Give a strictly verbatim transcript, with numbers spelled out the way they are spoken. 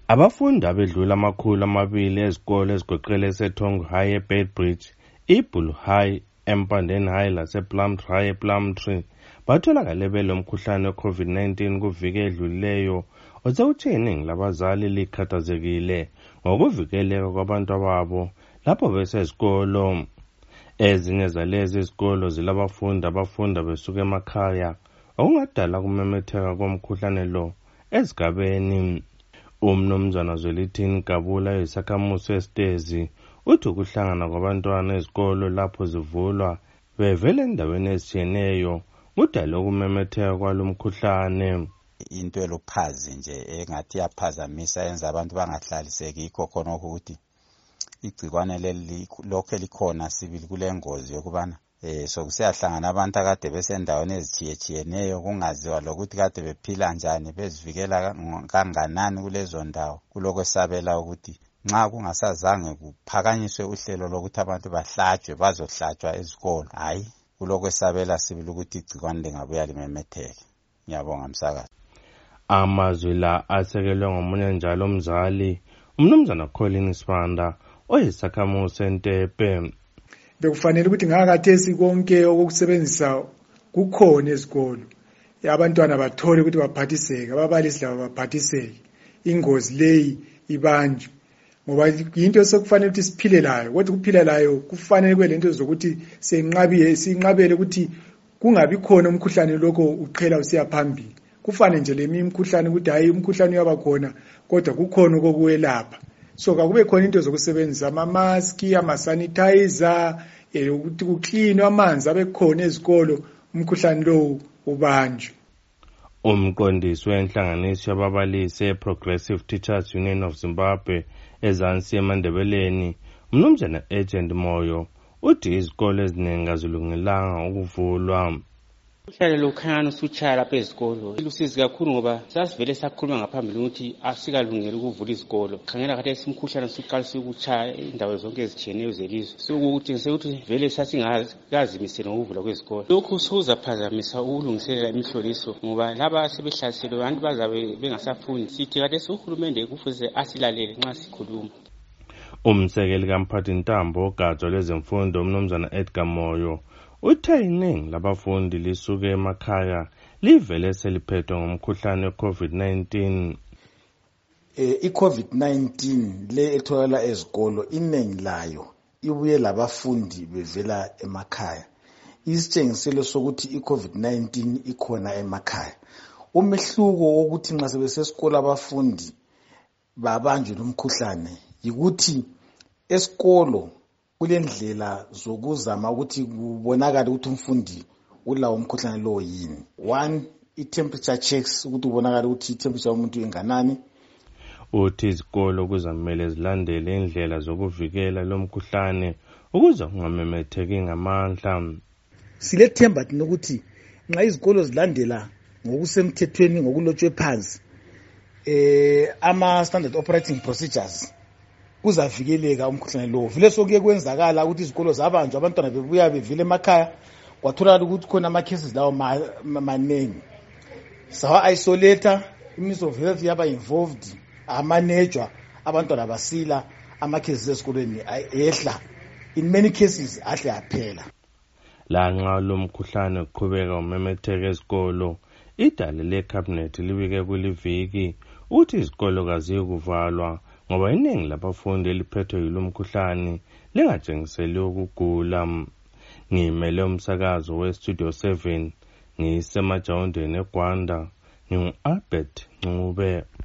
Abafundi abedlula amakhulu amabili ezikole ezigoqela eseThongo High eBedbridge, iBull High, eMpandeni High lasePlumtree High ePlumtree batholakale belomkhuhlane we-COVID nineteen kuviki edlulileyo, osewuthe iningi labazali likhathazekile ngokuvikeleka kwabantu babo lapho besesikolo. Ezinye zalezi izikolo zilabafundi abafunda besuka emakhaya, okungadala kumemetheka komkhuhlane lo ezigabeni. Umnumzana Zwelithini Gabula oyisakhamuzi esitezi uthi ukuhlangana kwabantwana ezikolo lapho zivulwa bevele endaweni ezitshiyeneyo kudala ukumemetheka kwalo mkhuhlane. Into eluphazi nje engathi yaphazamisa yenza abantu bangahlaliseki yikho khona ukuthi igcikwane leli lokho likhona sibili kule ngozi yokubana eh sokusiyahlangana abantu akade besendaweni ezitshiyeneyo kungaziwa lokuthi kade bephila njani bezivikela kanganani kulezo ndawo. Kulokwesabela ukuthi nxa kungasazange kuphakanyiswe uhlelo lokuthi abantu bahlatshwe bazohlatshwa ezikolo, hayi kulokwesabela sibili ukuthi igcikwane lingabuya limemetheke. Ngiyabonga msakazi. Amazwi la asekelwe ngomunye njalo umzali, umnumzana Colin Sibanda oyisakhamuzi eNtepe. Bekufanele ukuthi ngakathesi konke okusebenzisa kukhona ezikolo, abantwana bathole ukuthi baphathiseke, ababalisi labo baphathiseke, ingozi leyi ibanjwe ngoba into sokufanele ukuthi siphile layo. Kodwa kuphila layo kufanele kube lento zokuthi senqabiye sinqabele ukuthi kungabi khona umkhuhlane lokho uqhela usiya phambili. Kufane nje lemi imkhuhlane ukuthi hayi umkhuhlane uyaba khona kodwa kukhona okuwelapha. So kakube khona into zokusebenzisa ama mask, ama sanitizer, ukuthi kuclean amanzi abekhona ezikolo umkhuhlane lo ubanjwe. Umqondisi wenhlanganiso yababalisi eProgressive Teachers Union of Zimbabwe ezansi eMandebeleni, umnumzana Agent Moyo, uthi izikole eziningi azilungelanga ukuvulwa. Uhlelo lokhanyana usuchaya lapha ezikolo lusizi kakhulu ngoba sasivele sakhuluma ngaphambili ukuthi asikalungeli ukuvula izikolo. Khangela kade simkhuhlane usuqalisa ukuchaya indawo zonke ezitshiyeneyo zelizwe, sokuthi ngisekuthi vele sasingazimisela ngokuvula kwezikolo. Lokhu sokuzaphazamisa ukulungiselela imihloliso ngoba laba sebehlaselwe abantu bazabe bengasafundi. Sithi kade uhulumende kufuze asilalele nxa sikhuluma. Umsekeli kaMphathintambo ogatsha lwezemfundo umnumzana Edgar Moyo uthe iningi labafundi lisuke emakhaya livele seliphethwe ngomkhuhlane we-COVID nineteen. Eh i-COVID nineteen le etholakala ezikolo iningi layo ibuye labafundi bevela emakhaya. Isitshengiselo sokuthi i-COVID nineteen ikhona emakhaya. Umehluko wokuthi nxa sebesesikolo abafundi babanjwe lumkhuhlane yikuthi esikolo kulendlela zokuzama ukuthi kubonakala ukuthi umfundi ulawo umkhuhlane lo yini. One, i-temperature checks ukuthi ubonakala ukuthi i-temperature yomuntu inganani. Uthi izikolo kuzamele zilandele indlela zokuvikela lo mkhuhlane ukuze ungamemetheki ngamandla. Silethemba ukuthi nxa izikolo zilandela ngokusemthethweni ngokulotshwe phansi eh ama standard operating procedures kuzavikeleka umkhuhlane lo. Vele sokuye kwenzakala ukuthi izikolo zabanjwa abantwana bebuya bevile emakhaya kwatholakala ukuthi khona ama cases lawo manengi. Sawa isolator, iMinister of Health yaba involved, amanejwa abantwana basila, ama cases esikoleni ehla. In many cases ahle aphela. La nxa lo mkhuhlane uqhubeka umemetheka ezikolo, idale leCabinet libike kuliviki uthi izikolo kazikuvalwa ngoba iningi labafundi eliphethwe yilo mkhuhlane lingatshengiseli ukugula. Ngimele umsakazo weStudio seven ngisemajawundeni eGwanda, ngingu-Albert Ncube.